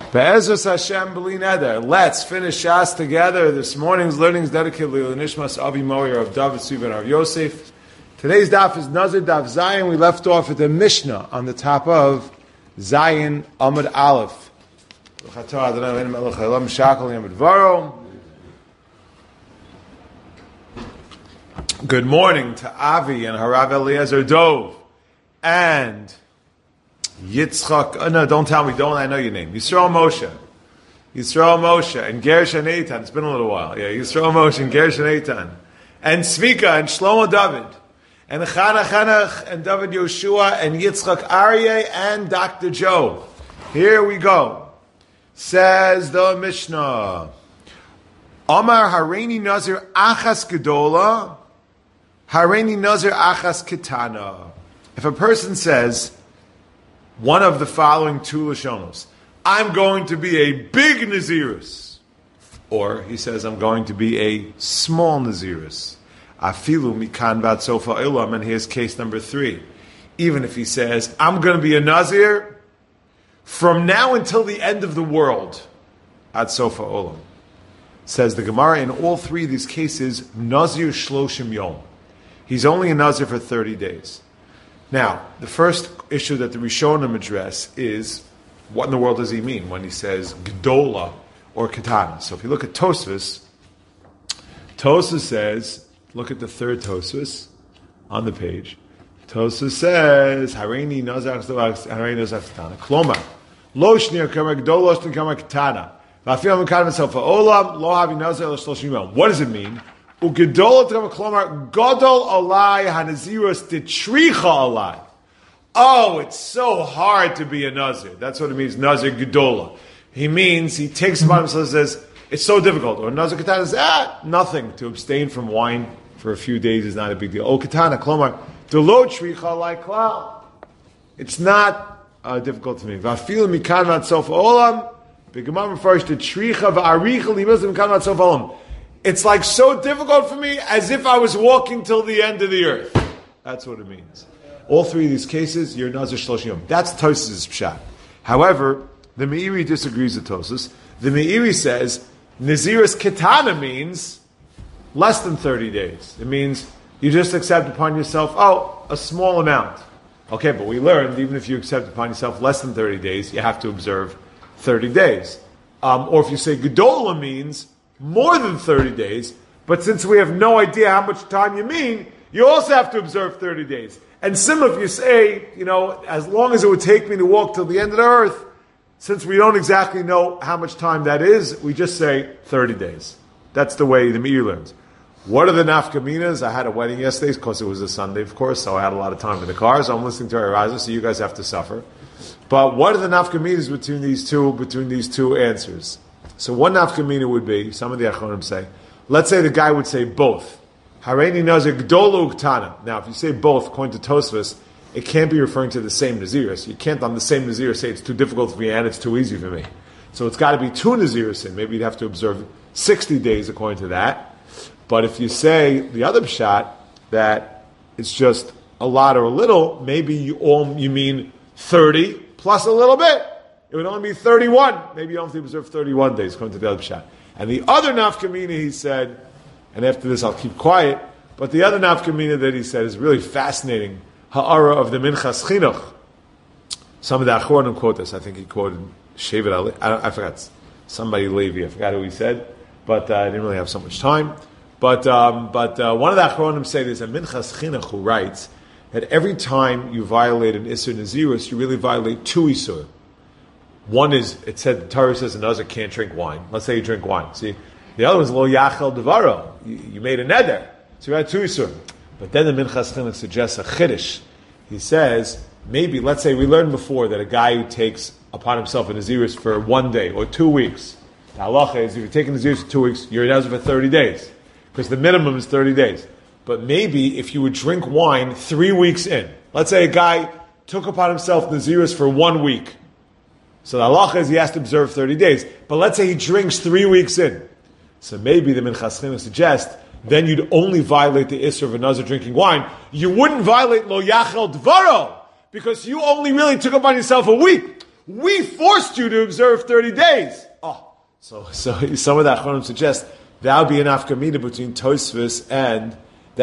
Be'ezus Hashem b'li neder. Let's finish Shas together. This morning's learning is dedicated to Nishmas Avi Moyer of David Tzvi and Rav Yosef. Today's daf is Nazir Daf Zayin. We left off at the Mishnah on the top of Zayin Amud Aleph. Good morning to Avi and Harav Eliezer Dov and Yitzchak. No, don't tell me. I know your name. Yisrael Moshe, and Gershon Eitan. It's been a little while. Yeah, Yisrael Moshe and Gershon Eitan, and Svika and Shlomo David, and Chanach and David Yoshua and Yitzchak Aryeh and Dr. Joe. Here we go. Says the Mishnah. Omar Hareini Nazir Achas Gedola, Hareini Nazir Achas Ketana. If a person says one of the following two Lashonos, I'm going to be a big Nazirus, or he says, I'm going to be a small Nazirus. Afilu mikan vat sofa ilam, and here's case number 3. Even if he says, I'm going to be a Nazir from now until the end of the world, at sofa olam. Says the Gemara, in all 3 of these cases, Nazir shloshim yom. He's only a Nazir for 30 days. Now, the first issue that the Rishonim address is, what in the world does he mean when he says Gdola or Katana? So if you look at Tosfos says, look at the third Tosfos on the page. Tosfos says, Hareini Nazar Katana. Klomar, Lo Shnir Kama Gdola Shnir Kama Katana. V'afil Mekad V'Sofa Olam, Lo Havi Nazar L'Shloshim Yom. What does it mean? Ugedol Klomar Godol Alai Hanazirus Detricha Alai. Oh, it's so hard to be a Nazir. That's what it means, Nazir Gedola. He means, he takes upon himself and says, it's so difficult. Or Nazir Katana says, nothing. To abstain from wine for a few days is not a big deal. Oh, Katana, Klomar, Delo Tricha Alai Klal. It's not difficult to me. Vafil Mikan Vatsof Olam, B'Gemara refers to Tricha V'Aricha Limazim Mikan Vatsof Olam. It's like so difficult for me as if I was walking till the end of the earth. That's what it means. All 3 of these cases, you're Nazir Shloshim Yom. That's Tosfos' pshat. However, the Meiri disagrees with Tosfos. The Meiri says, Nazirus Ketana means less than 30 days. It means you just accept upon yourself, a small amount. Okay, but we learned, even if you accept upon yourself less than 30 days, you have to observe 30 days. Or if you say Gedola means more than 30 days, but since we have no idea how much time you mean, you also have to observe 30 days. And similar, if you say, as long as it would take me to walk till the end of the earth, since we don't exactly know how much time that is, we just say 30 days. That's the way the Meir learns. What are the nafkaminas? I had a wedding yesterday, because it was a Sunday, of course, so I had a lot of time in the car, so I'm listening to Araza, so you guys have to suffer. But what are the nafkaminas between these two answers? So one nafkamina would be, some of the Achronim say, let's say the guy would say both. Hareini Nazir Gdola Uktana. Now, if you say both, according to Tosfos, it can't be referring to the same Nazirus. You can't on the same Nazir say it's too difficult for me and it's too easy for me. So it's got to be 2 Nazirus in. Maybe you'd have to observe 60 days according to that. But if you say the other pshat, that it's just a lot or a little, maybe you mean 30 plus a little bit. It would only be 31. Maybe you don't have to observe 31 days, according to the other pshat. And the other nafkamina, he said, and after this I'll keep quiet, but the other nafkamina that he said is really fascinating. Ha'ara of the Minchas Chinuch. Some of the Achronim quote this. I think he quoted Shevet Ali. I forgot. Somebody Levi. I forgot who he said. But I didn't really have so much time. But one of the Achronim said there's a Minchas Chinuch who writes that every time you violate an Isur Nazirus, you really violate 2 Isur. One is, it said, the Torah says another can't drink wine. Let's say you drink wine. See, the other one's lo yachel devaro. You made a neder. So you had 2 Isur. But then the Minchas Chinuch suggests a chiddush. He says, maybe, let's say we learned before that a guy who takes upon himself a Nazirus for 1 day or 2 weeks, the halacha is if you're taking Nazirus for 2 weeks, you're a Nazir for 30 days. Because the minimum is 30 days. But maybe if you would drink wine 3 weeks in, let's say a guy took upon himself Nazirus for 1 week. So the halacha is he has to observe 30 days. But let's say he drinks 3 weeks in. So maybe the Minchas Chinuch suggests then you'd only violate the Isser of a Nazir drinking wine. You wouldn't violate Lo Yachel Dvaro, because you only really took upon yourself a week. we forced you to observe 30 days. Oh, so some of that Chachamim suggest that would be an afkamina between Tosfos and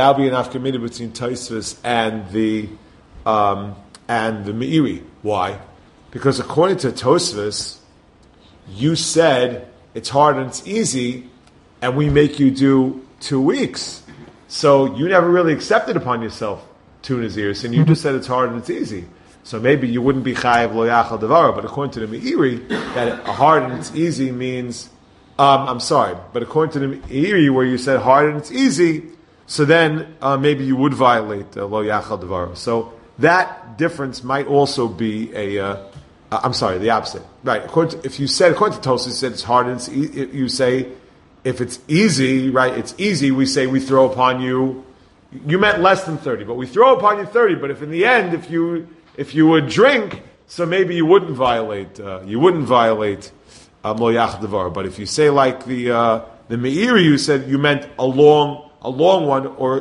the Meiri. Why? Because according to Tosfos, you said it's hard and it's easy, and we make you do 2 weeks. So you never really accepted upon yourself 2 Naziris, and you just said it's hard and it's easy. So maybe you wouldn't be chayav lo yachal devara, but according to the Meiri, that hard and it's easy means, but according to the Meiri, where you said hard and it's easy, so then maybe you would violate lo yachal devara. So that difference might also be the opposite. Right, if you said, according to Tosfos, you said it's hard and it's easy, you say, if it's easy, right, it's easy, we say we throw upon you, you meant less than 30, but we throw upon you 30, but if in the end, if you would drink, so maybe you wouldn't violate lo yachal devara. But if you say like the Meiri, you said you meant a long one, or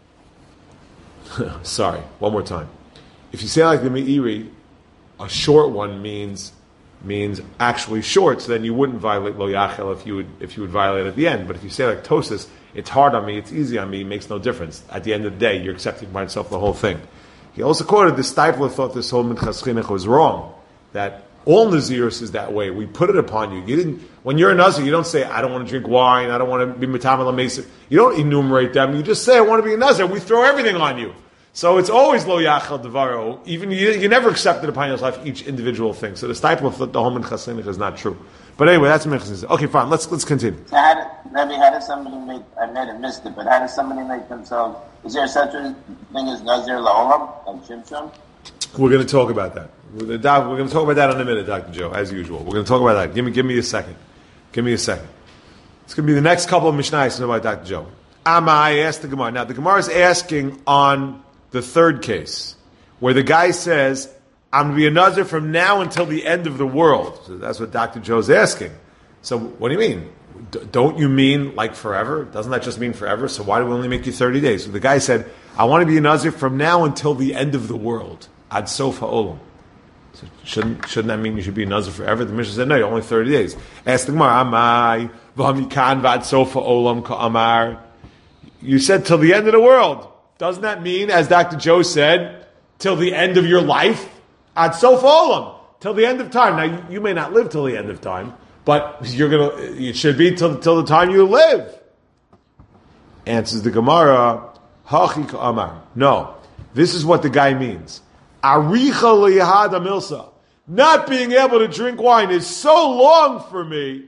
sorry, one more time. If you say like the Meiri, a short one means actually short, so then you wouldn't violate lo yachal if you would violate at the end. But if you say like Tosfos, it's hard on me, it's easy on me, it makes no difference. At the end of the day, you're accepting by yourself the whole thing. He also quoted the Steipler thought this whole Minchas Chinuch was wrong, that all Nazirus is that way. We put it upon you. You didn't. When you're a Nazir, you don't say, I don't want to drink wine, I don't want to be Matam Mesa. You don't enumerate them. You just say, I want to be a Nazir. We throw everything on you. So it's always lo yachal devaro. Even you never accepted upon yourself each individual thing. So the Steipler thought the whole Minchas Chinuch is not true. But anyway, that's Minchas Chinuch. Okay, fine. Let's continue. So how does somebody make? I may have missed it, but how does somebody make themselves? Is there such a thing as Nazir la'olam, like Shimshon? We're going to talk about that. We're going to talk about that in a minute, Dr. Joe, as usual. We're going to talk about that. Give me a second. It's going to be the next couple of Mishnayos about Dr. Joe. I asked the Gemara. Now, the Gemara is asking on the third case, where the guy says, I'm going to be a Nazir from now until the end of the world. So that's what Dr. Joe's asking. So what do you mean? Don't you mean like forever? Doesn't that just mean forever? So why do we only make you 30 days? So the guy said, I want to be a Nazir from now until the end of the world. Ad sof ha'olam. So shouldn't that mean you should be a Nazir forever? The Mishnah said, no, you're only 30 days. Ask the Gemara, Amai, v'hamikan v'ad sof ha'olam ka'amar. You said till the end of the world. Doesn't that mean, as Dr. Joe said, till the end of your life? Ad sof ha'olam. Till the end of time. Now, you may not live till the end of time, but it should be till the time you live. Answers the Gemara, Hachi ka'amar. No. This is what the guy means. Aricha liyahada milsa. Not being able to drink wine is so long for me.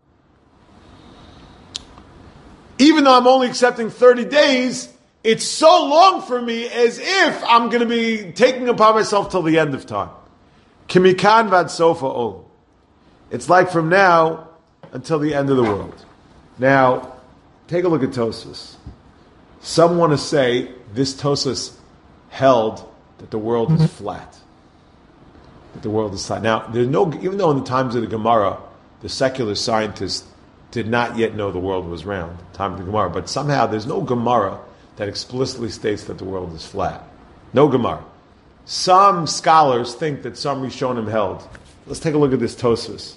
Even though I'm only accepting 30 days, it's so long for me as if I'm going to be taking upon myself till the end of time. Kimikan vad sofa ol. It's like from now until the end of the world. Now, take a look at Tosfos. Some want to say this Tosfos held that the world is flat. That the world is flat. Now, even though in the times of the Gemara, the secular scientists did not yet know the world was round, the time of the Gemara, but somehow there's no Gemara that explicitly states that the world is flat. No Gemara. Some scholars think that some Rishonim held. Let's take a look at this Tosfos.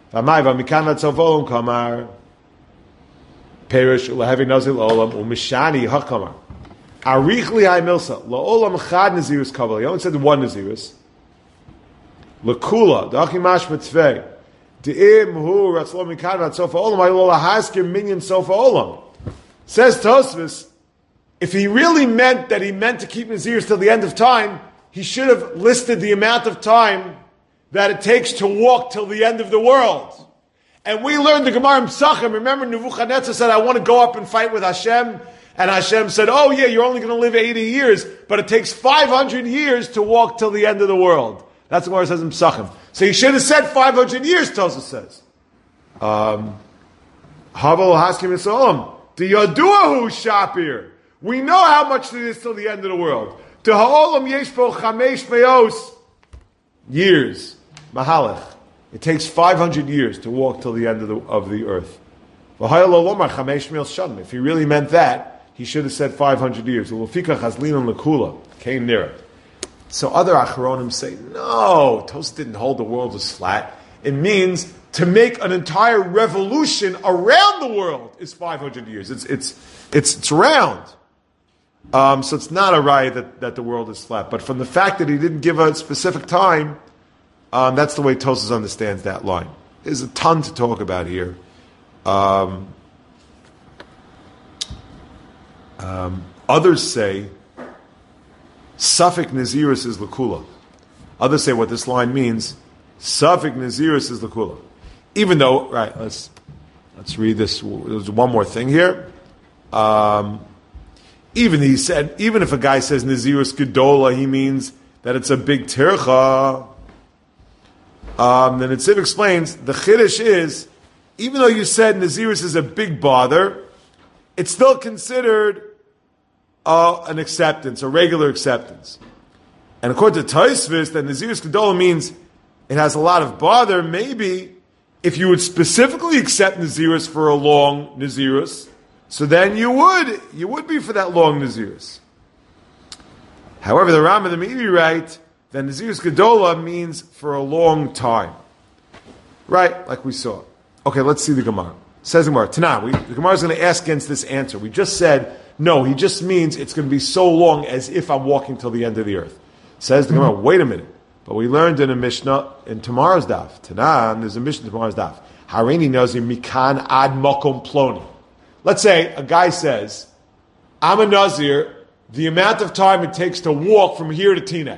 Perish lehevi nazir la'olam umishani hakamar. Arichli hay milsa la'olam chad nazirus kaval. He only said one nazirus. Lekula dachimash mitzvei de'im hu ratzlo mikad vat sofa olam haylo lahaskir minyan sofa olam. Says Tosfos, if he really meant that he meant to keep nazirus till the end of time, he should have listed the amount of time that it takes to walk till the end of the world. And we learned the Gemara in Psachim. Remember, Nebuchadnezzar said, I want to go up and fight with Hashem. And Hashem said, oh yeah, you're only going to live 80 years, but it takes 500 years to walk till the end of the world. That's what it says in Psachim. So he should have said 500 years, Tosfos says. Havel haskim yisolam. The yaduahu shapir. We know how much it is till the end of the world. To ha'olam yesh po chamesh me'os. Years. Mahalech. It takes 500 years to walk till the end of the earth. If he really meant that, he should have said 500 years. Came near it. So other Acharonim say, no, Tosfos didn't hold the world as flat. It means to make an entire revolution around the world is 500 years. It's round. So it's not a raya that the world is flat. But from the fact that he didn't give a specific time, that's the way Tosfos understands that line. There's a ton to talk about here. Others say Safek Nazirus is Lakula. Others say what this line means, Safek Nazirus is Lakula. Even though, right, let's read this. There's one more thing here. Even if a guy says Nazirus Gedola, he means that it's a big tircha. Then the Tziv explains, the Chiddush is, even though you said Nazirus is a big bother, it's still considered an acceptance, a regular acceptance. And according to Tosfos, that Nazirus Gedola means it has a lot of bother. Maybe if you would specifically accept Nazirus for a long Nazirus, so then you would be for that long Nazirus. However, the Ram and the Meiri write that Nazirus Gedola means for a long time. Right? Like we saw. Okay, let's see the Gemara. Says the Gemara, the Gemara is going to ask against this answer. We just said, no, he just means it's going to be so long as if I'm walking till the end of the earth. Says the Gemara, wait a minute. But we learned in a Mishnah in tomorrow's daf. There's a Mishnah in tomorrow's daf. Hareini Nazir mikan ad makom ploni. Let's say a guy says, I'm a Nazir, the amount of time it takes to walk from here to Teaneck.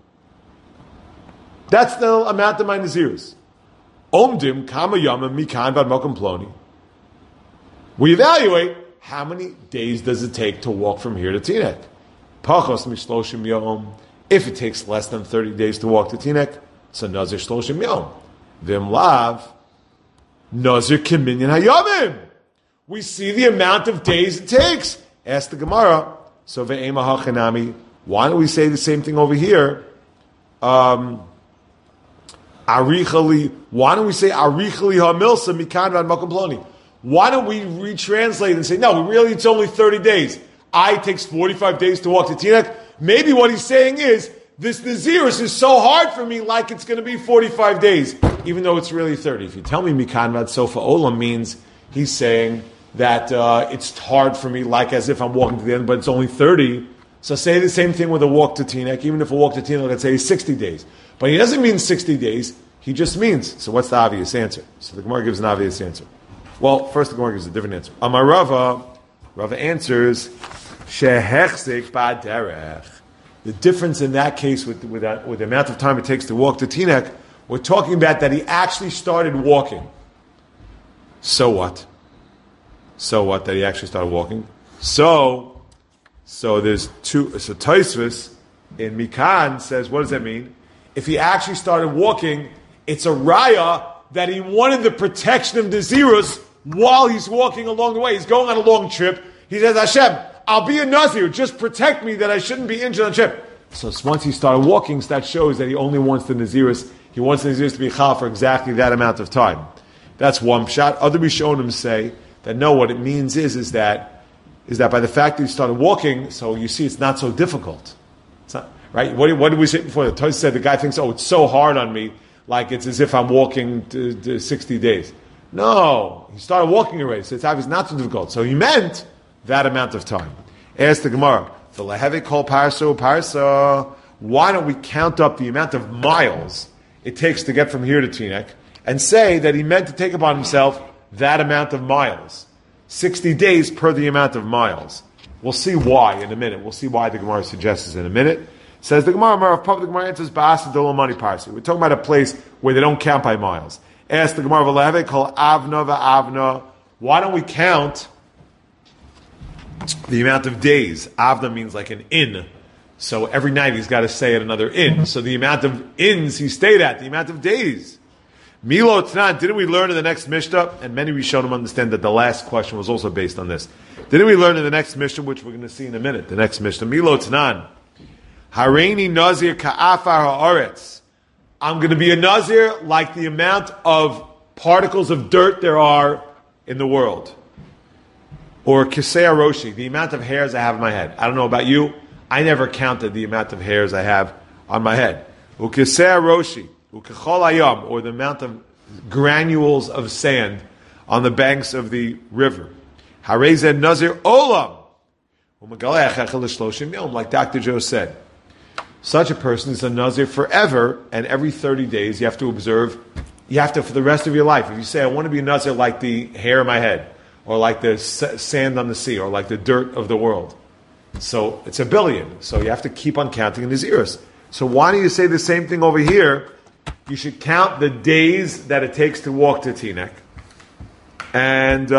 That's the amount of my Nazirus. Omdim kama yama mikan bad makom ploni. We evaluate how many days does it take to walk from here to Teaneck. Pachos mishloshim yom. If it takes less than 30 days to walk to Teaneck, it's a Nazir shloshim yom. Vim lav Nazir kiminyan hayamim. We see the amount of days it takes. Ask the Gemara. So ve'ema hachanami. Why don't we say the same thing over here? Arichali. Why don't we say Arichali hamilsa mikan van makom ploni? Why don't we retranslate and say, no, really it's only 30 days. It takes 45 days to walk to Teaneck. Maybe what he's saying is, this Nazirus is so hard for me like it's going to be 45 days, even though it's really 30. If you tell me mikan van sofa olam means he's saying that it's hard for me like as if I'm walking to the end, but it's only 30. So say the same thing with a walk to Teaneck. Even if a walk to Teaneck, let's say 60 days. But he doesn't mean 60 days. He just means. So what's the obvious answer? So the Gemara gives an obvious answer. Well, first the Gemara gives a different answer. Amar Rava answers, Shehechzik ba'derech. The difference in that case with the amount of time it takes to walk to Teaneck, we're talking about that he actually started walking. So what? So what? That he actually started walking? So there's two. So Tosfos in Mikan says, what does that mean? If he actually started walking, it's a raya that he wanted the protection of Nazirus while he's walking along the way. He's going on a long trip. He says, Hashem, I'll be a Nazir. Just protect me that I shouldn't be injured on the trip. So once he started walking, that shows that he only wants the Nazirus. He wants the Nazirus to be chal for exactly that amount of time. That's one shot. Other Rishonim say that no, what it means is that by the fact that he started walking, so you see it's not so difficult. It's not, right? What did we say before? The Tosfos said the guy thinks, it's so hard on me, like it's as if I'm walking to 60 days. No, he started walking already, so it's obviously not so difficult. So he meant that amount of time. Ask the Gemara, the leheve kol parsa. Why don't we count up the amount of miles it takes to get from here to Teaneck, and say that he meant to take upon himself that amount of miles. 60 days per the amount of miles. We'll see why in a minute. We'll see why the Gemara suggests this in a minute. Says the Gemara, the Gemara answers, Ba'asa Dolomani Parsi. We're talking about a place where they don't count by miles. Ask the Gemara, V'leheve kol avna v'avna. Why don't we count the amount of days? Avna means like an inn. So every night he's got to stay at another inn. So the amount of inns he stayed at, the amount of days. Milo Tnan, didn't we learn in the next Mishnah? And many Rishonim understand that the last question was also based on this. Didn't we learn in the next Mishnah, which we're going to see in a minute, the next Mishnah? Milo Tnan. Hareini Nazir ka'afar ha'aretz. I'm going to be a Nazir like the amount of particles of dirt there are in the world. Or Kisei Roshi, the amount of hairs I have in my head. I don't know about you. I never counted the amount of hairs I have on my head. Ukeseh roshi, ukechol hayam, or the amount of granules of sand on the banks of the river. Harezeh nazir olam, like Dr. Joe said. Such a person is a nazir forever, and every 30 days you have to observe, for the rest of your life. If you say, I want to be a nazir like the hair of my head, or like the sand on the sea, or like the dirt of the world. So it's 1 billion. So you have to keep on counting in naziris. So why don't you say the same thing over here? You should count the days that it takes to walk to Teaneck. And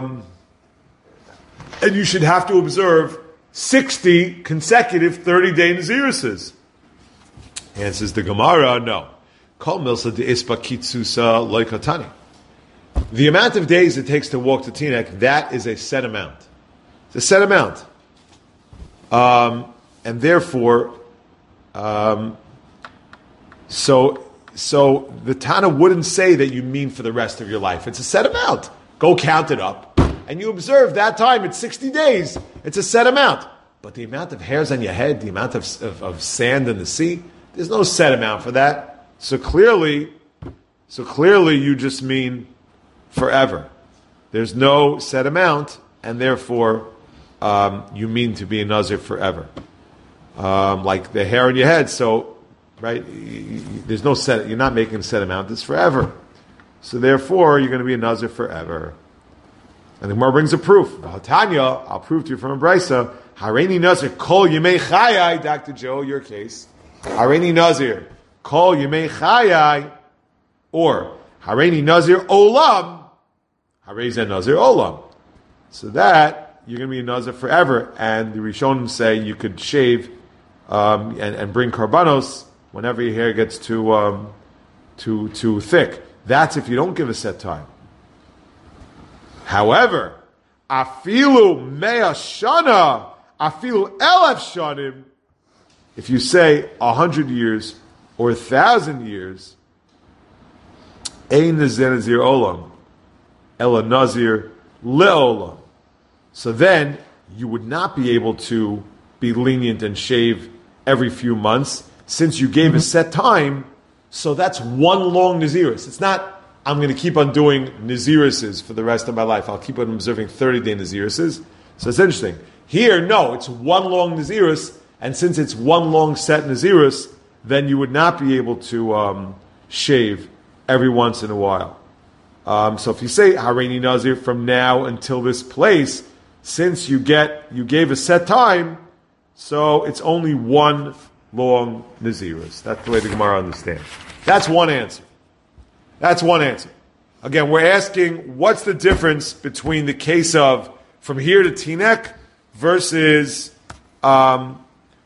you should have to observe 60 consecutive 30-day nazirises. Answers the Gemara, no. Kol milsa de ispa kitsusa loikatani. The amount of days it takes to walk to Teaneck, that is a set amount. It's a set amount. And therefore, so the Tana wouldn't say that you mean for the rest of your life. It's a set amount. Go count it up. And you observe that time, it's 60 days. It's a set amount. But the amount of hairs on your head, the amount of sand in the sea, there's no set amount for that. So clearly you just mean forever. There's no set amount, and therefore you mean to be a nazir forever. Like the hair on your head, so, right, there's no set, you're not making a set amount, it's forever. So therefore, you're going to be a nazir forever. And the Gemara brings a proof. Tanya, I'll prove to you from a brisa. Hareini nazir kol yemei chayai. Dr. Joe, your case. Hareini nazir kol yemei chayai, or Hareini nazir olam. Harezeh nazir olam. So that you're going to be a nazir forever. And the Rishonim say you could shave and bring karbanos whenever your hair gets too thick. That's if you don't give a set time. However, afilu mea shana, afilu elef shanim, if you say 100 years or 1,000 years, ein nazir olam, ela nazir leolam. So then you would not be able to be lenient and shave every few months since you gave a set time. So that's one long naziris. It's not, I'm going to keep on doing nazirises for the rest of my life. I'll keep on observing 30-day nazirises. So it's interesting. Here, no, it's one long naziris, and since it's one long set naziris, then you would not be able to shave every once in a while. So if you say Hareini Nazir from now until this place, since you gave a set time, so it's only one long naziris. That's the way the Gemara understands. That's one answer. Again, we're asking, what's the difference between the case of from here to Teaneck versus the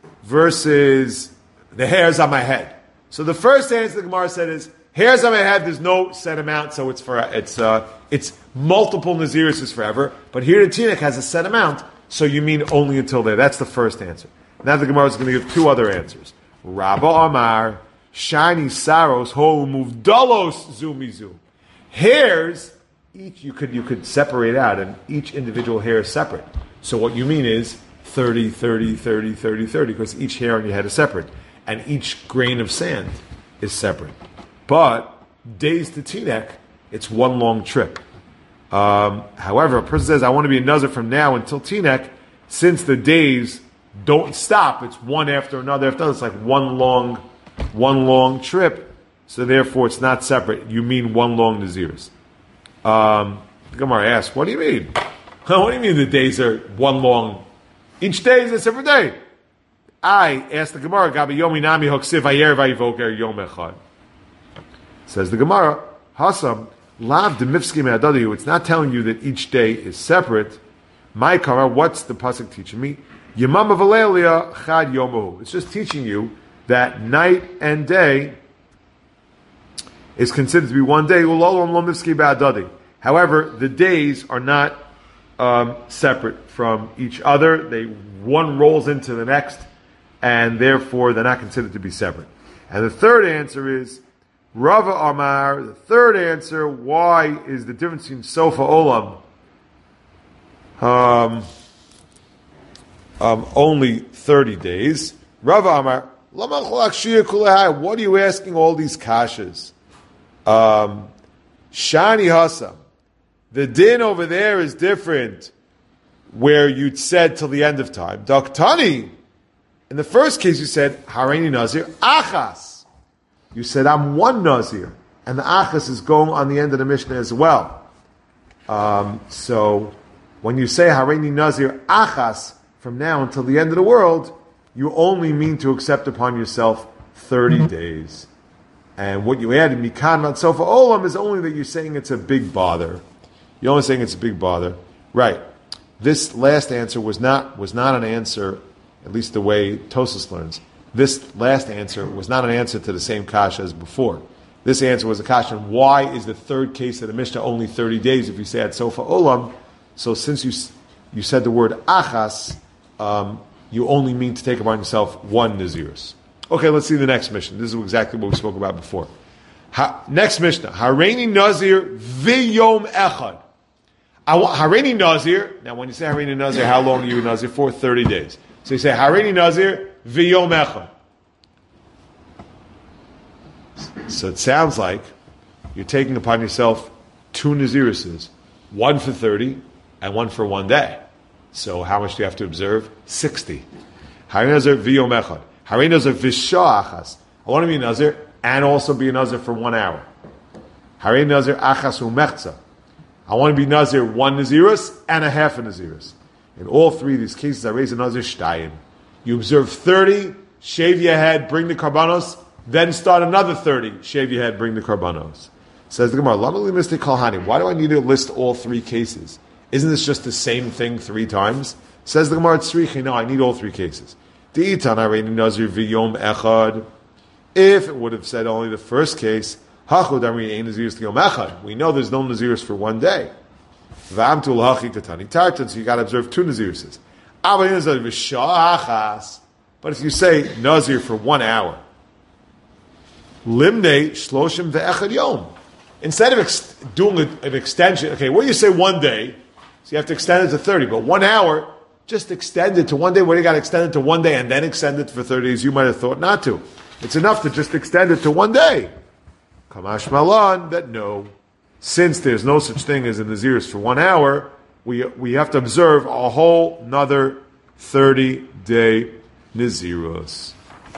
hairs on my head? So the first answer the Gemara said is, hairs on my head, there's no set amount, so it's multiple naziris forever. But here to Teaneck has a set amount, so you mean only until there. That's the first answer. Now the Gemara is going to give two other answers. Rabba Amar, shiny saros ho muvdalos zumizu. Hairs, each you could separate out, and each individual hair is separate. So what you mean is 30, 30, 30, 30, 30, because each hair on your head is separate, and each grain of sand is separate. But days to Teaneck, it's one long trip. However, a person says, I want to be a nazir from now until Teaneck, since the days don't stop, it's one after another after another, it's like one long trip, so therefore it's not separate. You mean one long naziris. The Gemara asks, what do you mean? What do you mean the days are one long? Each day is a separate day. I asked the Gemara, Gabi yomi nami hoksiv ayer vayivoker yom echad. Says the Gemara, Hasam, lav demifskim adadiyu. It's not telling you that each day is separate. My kara, what's the pasuk teaching me? Yamam v'leilia chad yomahu. It's just teaching you that night and day is considered to be one day. However, the days are not separate from each other. One rolls into the next, and therefore they're not considered to be separate. And the third answer is Rava Amar. The third answer: why is the difference between Sofa Olam only 30 days? Rava Amar What are you asking all these kashas? Shani Hasa. The din over there is different, where you'd said till the end of time. Daktani, in the first case you said, Hareini Nazir, Achas. You said, I'm one Nazir. And the Achas is going on the end of the Mishnah as well. So, when you say Hareini Nazir, Achas, from now until the end of the world, you only mean to accept upon yourself 30 days. And what you added, Mikan Matsofa Olam, is only that you're saying it's a big bother. You're only saying it's a big bother. Right. This last answer was not an answer, at least the way Tosas learns. This last answer was not an answer to the same kasha as before. This answer was a kasha. Why is the third case of the Mishnah only 30 days if you say at Sofa Olam? So since you said the word Achas, you only mean to take upon yourself one Nazirus. Okay, let's see the next Mishnah. This is exactly what we spoke about before. Next Mishnah. Hareini Nazir v'yom echad. Hareini Nazir. Now, when you say Hareini Nazir, how long are you Nazir for? 30 days. So you say Hareini Nazir v'yom echad. So it sounds like you're taking upon yourself two Naziruses, one for 30 and one for 1 day. So how much do you have to observe? 60. Hareini Nazir v'yom echad. Hareini Nazir v'shah achas. I want to be a Nazir and also be a Nazir for 1 hour. Hareini Nazir achas u'mechza. I want to be Nazir 1 Nazirus and a half a Nazirus. In all three of these cases, I raise a Nazir shtayim. You observe 30, shave your head, bring the karbanos, then start another 30, shave your head, bring the karbanos. Says the Gemara, why do I need to list all three cases? Isn't this just the same thing 3 times? Says the Gemara, no, I need all 3 cases. If it would have said only the first case, we know there's no Nazirus for 1 day. So you got to observe 2 Naziruses. But if you say Nazir for 1 hour, Limne shloshim ve'echad yom. Instead of doing an extension, okay, well you say 1 day, so you have to extend it to 30, but 1 hour, just extend it to 1 day. Where you got to extend it to 1 day and then extend it for 30 days, you might have thought not to. It's enough to just extend it to 1 day. Kamash Malan, that no. Since there's no such thing as a Nazirus for 1 hour, we have to observe a whole another 30-day Nazirus.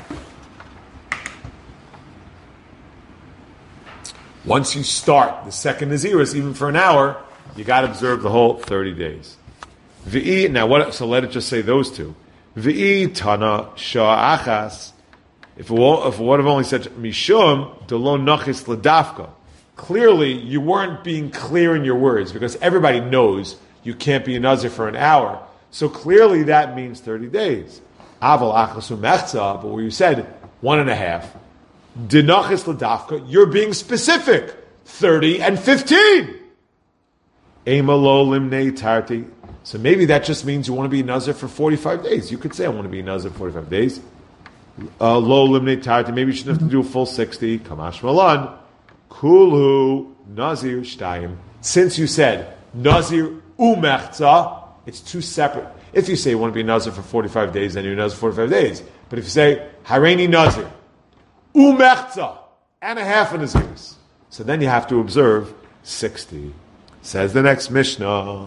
Once you start the second Nazirus, even for an hour, you got to observe the whole 30 days. V'i, now what? So let it just say those two. V'i tana shah achas. If it would have only said mishum delo nachis ledafka, clearly you weren't being clear in your words because everybody knows you can't be a nazir for an hour. So clearly that means 30 days. Aval achasu mechza, but where you said 1.5, dinachis ledafka, you're being specific. 30 and 15. Emalo limnei tarti. So maybe that just means you want to be a nazir for 45 days. You could say I want to be a nazir for 45 days. Low limnei tarti. Maybe you shouldn't have to do a full 60. Kamash malan. Kulu nazir shtayim. Since you said nazir umechza, it's 2 separate. If you say you want to be a nazir for 45 days, then you're a nazir for 45 days. But if you say hareini nazir umechza and a half a naziris, so then you have to observe 60. Says the next Mishnah.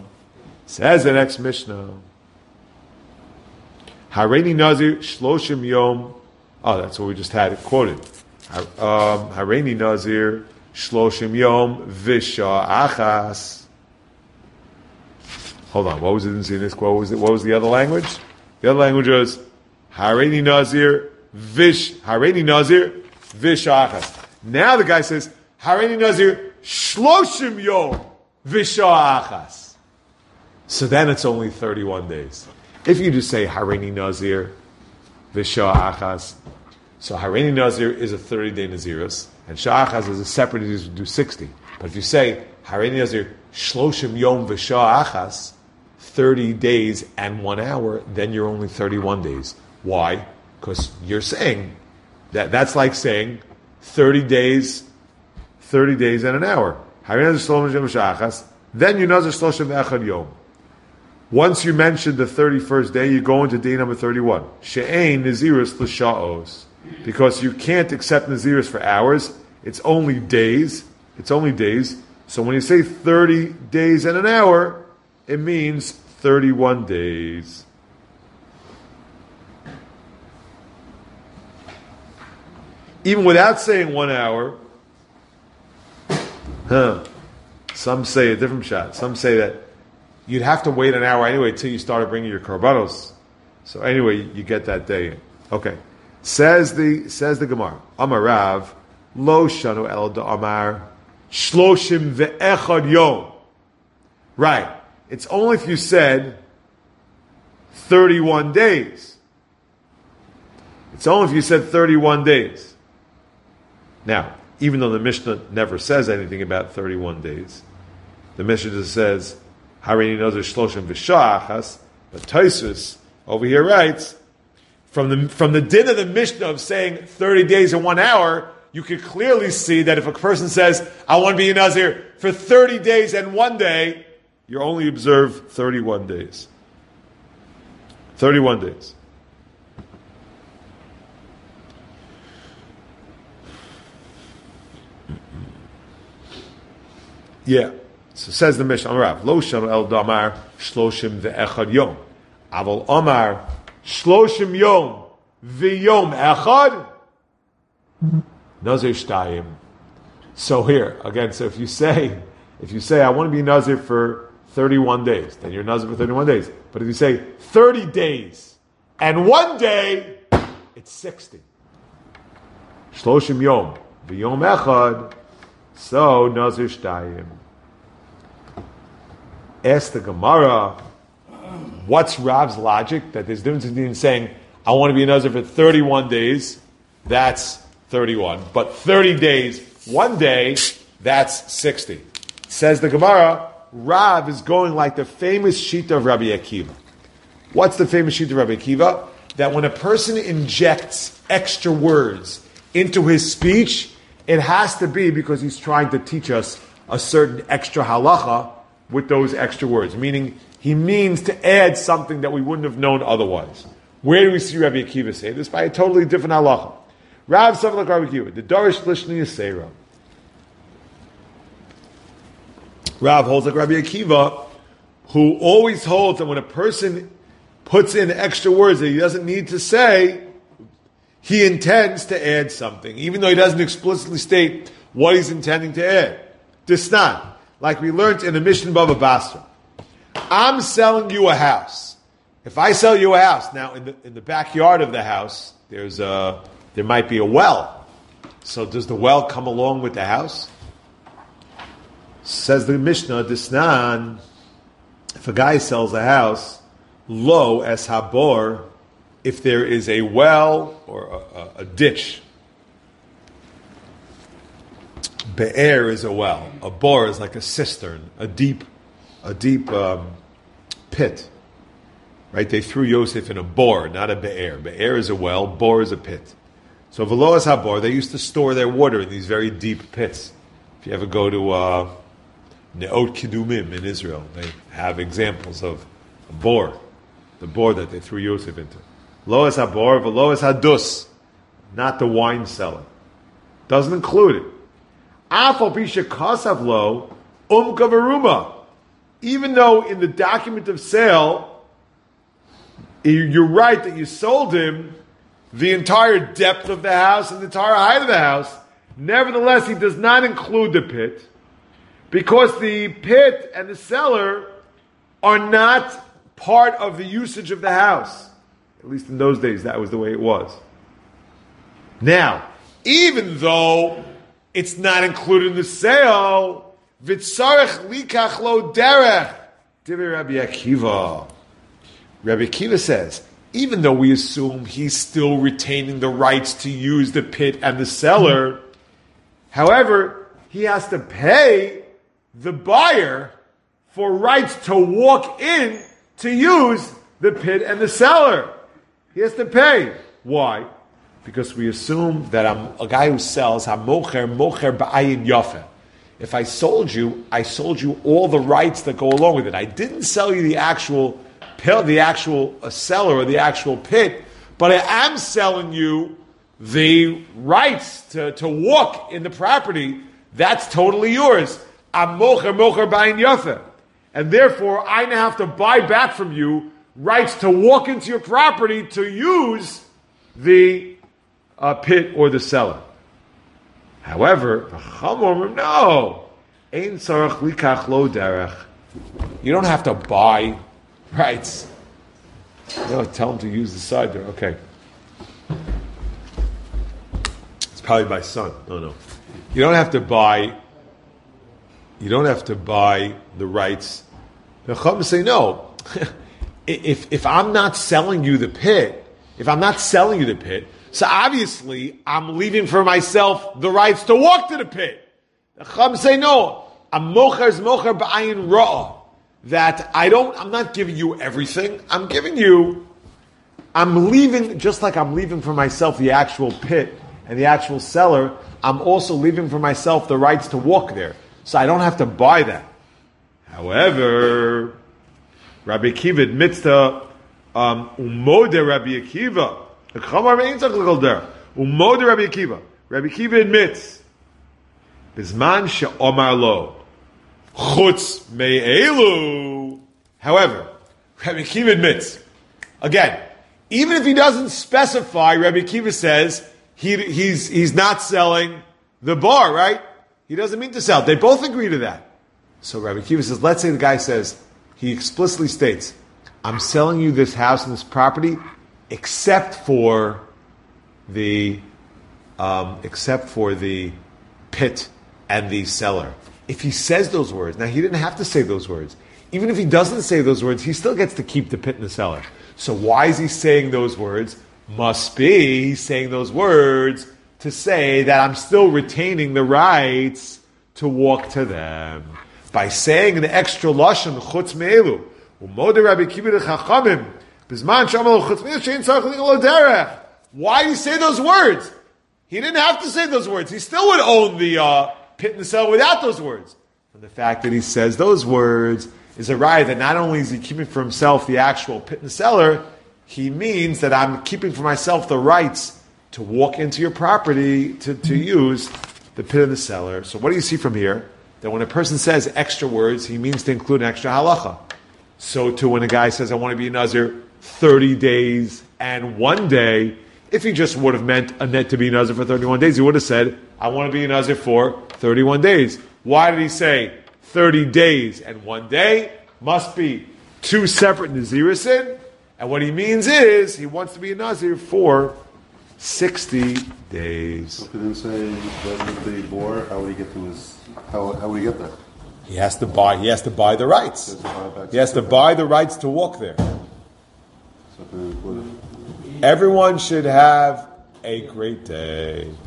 Hareini Nazir shloshim yom. Oh, that's what we just had it quoted. Hareini Nazir shloshim yom visha achas. Hold on, what was it in this quote? What was the other language? The other language was Hareini Nazir visha achas. Now the guy says Hareini Nazir shloshim yom visha achas. So then it's only 31 days. If you just say Hareini Nazir Visha Achas, so Hareini Nazir is a 30-day Nazirus, and Shah Achas is a separate Nazirus to do 60. But if you say Hareini Nazir Shloshim Yom Visha Achas, 30 days and 1 hour, then you're only 31 days. Why? Because you're saying that's like saying 30 days and an hour. Hareini Nazir Shloshim Yom Visha Achas, then you Nazir Shloshim Echad Yom. Once you mention the 31st day, you go into day number 31. She'ein Nazirus l'sha'os. because you can't accept Naziris for hours. It's only days. So when you say 30 days and an hour, it means 31 days. Even without saying 1 hour, some say a different shot. Some say that you'd have to wait an hour anyway till you started bringing your korbanos. So anyway, you get that day in. Okay. Says the Gemara. Amar Rav, lo shanu el da amar shloshim ve'echad yom. Right. It's only if you said 31 days. It's only if you said 31 days. Now, even though the Mishnah never says anything about 31 days, the Mishnah just says, Hareini Nazir Shloshim V'Sha'achas, but Tosfos over here writes, from the din of the Mishnah of saying 30 days and 1 hour, you could clearly see that if a person says, I want to be a Nazir for 30 days and 1 day, you only observe 31 days. 31 days. Yeah. So says the Mishnah, Rav, Lo shanu el damar shloshim ve'echad yom. Aval Omar shloshim yom ve'yom echad Nazir shtayim. So here, again, so if you say I want to be Nazir for 31 days, then you're Nazir for 31 days. But if you say 30 days and 1 day, it's 60. Shloshim yom ve'yom echad. So, Nazir Shtayim. Ask the Gemara, what's Rav's logic? That there's a difference between saying, I want to be a Nazir for 31 days, that's 31. But 30 days, 1 day, that's 60. Says the Gemara, Rav is going like the famous Shita of Rabbi Akiva. What's the famous Shita of Rabbi Akiva? That when a person injects extra words into his speech, it has to be because he's trying to teach us a certain extra halacha with those extra words. Meaning, he means to add something that we wouldn't have known otherwise. Where do we see Rabbi Akiva say this? By a totally different halacha. Rav Savlak Rabbi Akiva, the Darish Lishni Yisera. Rav holds like Rabbi Akiva, who always holds that when a person puts in extra words that he doesn't need to say, he intends to add something, even though he doesn't explicitly state what he's intending to add. Disnan, like we learned in the Mishnah Bava Basra. I'm selling you a house. If I sell you a house, now in the backyard of the house, there might be a well. So does the well come along with the house? Says the Mishnah, Disnan, if a guy sells a house, lo es habor, if there is a well or a ditch. Be'er is a well. A bor is like a cistern, a deep pit. Right? They threw Yosef in a bor, not a be'er. Be'er is a well, bor is a pit. So v'lo es habor, they used to store their water in these very deep pits. If you ever go to Ne'ot Kidumim in Israel, they have examples of a bor, the bor that they threw Yosef into. Lo es habor, v'lo es hadus, not the wine cellar. Doesn't include it. Afal pisha kasav lo umka v'ruma. Even though in the document of sale, you're right that you sold him the entire depth of the house and the entire height of the house, nevertheless he does not include the pit, because the pit and the cellar are not part of the usage of the house. At least in those days, that was the way it was. Now, even though it's not included in the sale, v'tzarech likach lo derech, divrei Rabbi Akiva. Rabbi Akiva says, even though we assume he's still retaining the rights to use the pit and the cellar, however, he has to pay the buyer for rights to walk in to use the pit and the cellar. He has to pay. Why? Because we assume that I'm a guy who sells mocher ba'ayin yafeh. If I sold you all the rights that go along with it. I didn't sell you the actual cellar or the actual pit, but I am selling you the rights to walk in the property, that's totally yours. I'm mocher buying yafa. And therefore, I now have to buy back from you rights to walk into your property to use the pit or the cellar. However, no. Ein tzarach likach lo derech. You don't have to buy rights. No, tell him to use the side door. Okay. It's probably my son. No. You don't have to buy the rights. The Chacham say no. If I'm not selling you the pit, so obviously I'm leaving for myself the rights to walk to the pit. The Chacham say no. I'm mocher ba'ayin ra'ah. That I'm not giving you everything. I'm leaving, just like I'm leaving for myself the actual pit and the actual cellar, I'm also leaving for myself the rights to walk there. So I don't have to buy that. However, Rabbi Akiva admits to umode Rabbi Akiva. Umode Rabbi Akiva. Rabbi Akiva admits, Bizman she'omar lo. Chutz me'elu. However, Rabbi Akiva admits, again, even if he doesn't specify, Rabbi Akiva says he's not selling the bar, right? He doesn't mean to sell. They both agree to that. So Rabbi Akiva says, let's say the guy says, he explicitly states, I'm selling you this house and this property except for the pit and the cellar. If he says those words, now he didn't have to say those words. Even if he doesn't say those words, he still gets to keep the pit and the cellar. So why is he saying those words? Must be he's saying those words to say that I'm still retaining the rights to walk to them. By saying the extra lashon, chutz me'elu, umode Rabbi Akiva chachamim, bizman shamal chutz me'elu shein tzarich lo derech. Why did he say those words? He didn't have to say those words. He still would own the pit and the cellar without those words. And the fact that he says those words is a raya that not only is he keeping for himself the actual pit and cellar, he means that I'm keeping for myself the rights to walk into your property to use the pit and the cellar. So what do you see from here? That when a person says extra words, he means to include an extra halacha. So too when a guy says, I want to be a Nazir 30 days and 1 day, if he just would have meant a net to be a Nazir for 31 days, he would have said, I want to be a Nazir for 31 days. Why did he say 30 days and 1 day? Must be two separate Nazirisin. And what he means is, he wants to be a Nazir for 60 days. So if he didn't say that the bore, how would he get to his, how would he get there? He has to buy the rights. He has to buy the rights to walk there. So Everyone should have a great day.